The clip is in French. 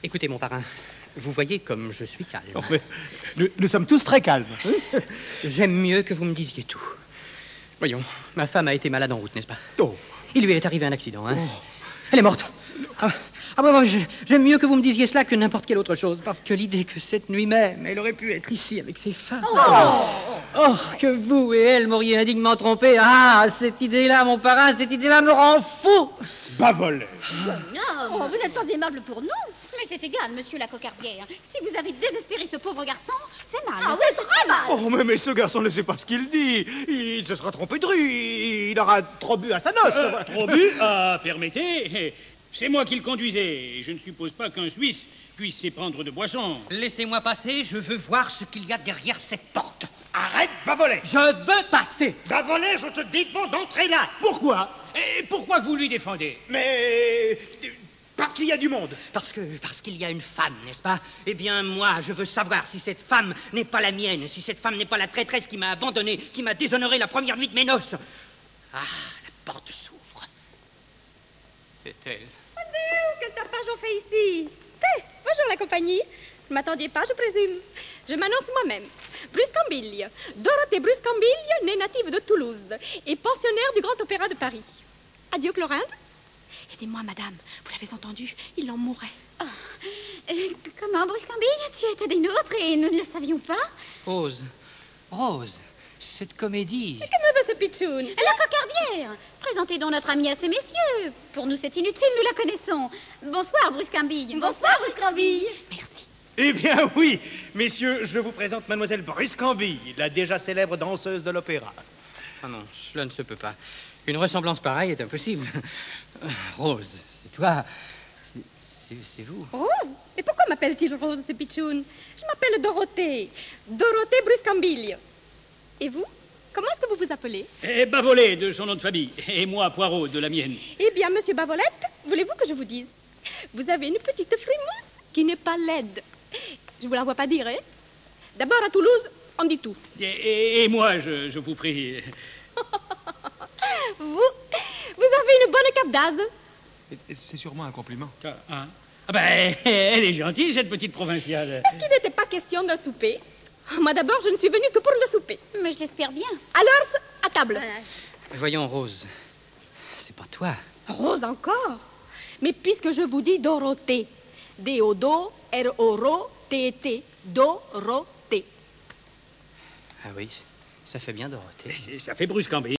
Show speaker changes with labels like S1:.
S1: Écoutez, mon parrain, vous voyez comme je suis calme.
S2: Oh, nous sommes tous très calmes.
S1: J'aime mieux que vous me disiez tout. Voyons, ma femme a été malade en route, n'est-ce pas?
S2: Oh.
S1: Il lui est arrivé un accident, hein. Elle est morte. J'aime mieux que vous me disiez cela que n'importe quelle autre chose, parce que l'idée que cette nuit même, elle aurait pu être ici avec ses femmes. Oh, que vous et elle m'auriez indignement trompé. Ah, cette idée-là, mon parrain, cette idée-là me rend fou.
S2: Bavolet.
S3: Non, vous n'êtes pas aimable pour nous. Mais c'est égal, monsieur la cocardière. Si vous avez désespéré ce pauvre garçon, c'est mal. Ah oui, c'est très mal.
S2: Oh, mais ce garçon ne sait pas ce qu'il dit. Il se sera trompé de rue. Il aura trop bu à sa noce.
S4: Trop bu? Ah, permettez. C'est moi qui le conduisais. Je ne suppose pas qu'un Suisse puisse s'éprendre de boisson.
S1: Laissez-moi passer, je veux voir ce qu'il y a derrière cette porte.
S2: Arrête, Bavolet.
S1: Je veux passer.
S2: Bavolet, je te défends d'entrer là.
S4: Pourquoi? Et pourquoi que vous lui défendez?
S2: Mais... parce qu'il y a du monde.
S1: Parce qu'il y a une femme, n'est-ce pas? Eh bien, moi, je veux savoir si cette femme n'est pas la mienne, si cette femme n'est pas la traîtresse qui m'a abandonné, qui m'a déshonoré la première nuit de mes noces. Ah, la porte s'ouvre. C'est elle.
S5: Quel tapage on fait ici? Bonjour la compagnie. Ne m'attendiez pas, je présume. Je m'annonce moi-même. Bruscambille. Dorothée Bruscambille, née native de Toulouse et pensionnaire du Grand Opéra de Paris. Adieu, Chlorinde. Aidez-moi, madame. Vous l'avez entendu, il en mourrait.
S3: Comment, Bruscambille? Tu étais des nôtres et nous ne le savions pas?
S1: Rose, cette comédie...
S5: Que me veut ce pitchoun?
S3: La cocardière. Présentez donc notre amie à ces messieurs. Pour nous, c'est inutile, nous la connaissons. Bonsoir, Bruscambille. Bonsoir, Bruscambille.
S5: Merci.
S2: Eh bien, oui. Messieurs, je vous présente mademoiselle Bruscambille, la déjà célèbre danseuse de l'opéra.
S1: Ah non, cela ne se peut pas. Une ressemblance pareille est impossible. Rose, c'est toi. C'est vous.
S5: Rose? Mais pourquoi m'appelle-t-il Rose, ce pitchoun? Je m'appelle Dorothée. Dorothée Bruscambille. Et vous? Comment est-ce que vous vous appelez?
S4: Bavolet de son nom de famille. Et moi, Poirot de la mienne.
S5: Eh bien, monsieur Bavolette, voulez-vous que je vous dise? Vous avez une petite frimousse qui n'est pas laide. Je vous la vois pas dire, hein? D'abord, à Toulouse, on dit tout.
S4: Et moi, je vous prie.
S5: Vous avez une bonne cape d'az.
S6: C'est sûrement un compliment.
S4: Ah ben, elle est gentille, cette petite provinciale.
S5: Est-ce qu'il n'était pas question d'un souper? Moi d'abord, je ne suis venue que pour le souper.
S3: Mais je l'espère bien.
S5: Alors, à table.
S1: Voyons, Rose, c'est pas toi.
S5: Rose encore? Mais puisque je vous dis Dorothée. D-O-D-O, R-O-R-O-T-T. Dorothée.
S1: Ah oui, ça fait bien Dorothée.
S4: Ça fait Bruscambille.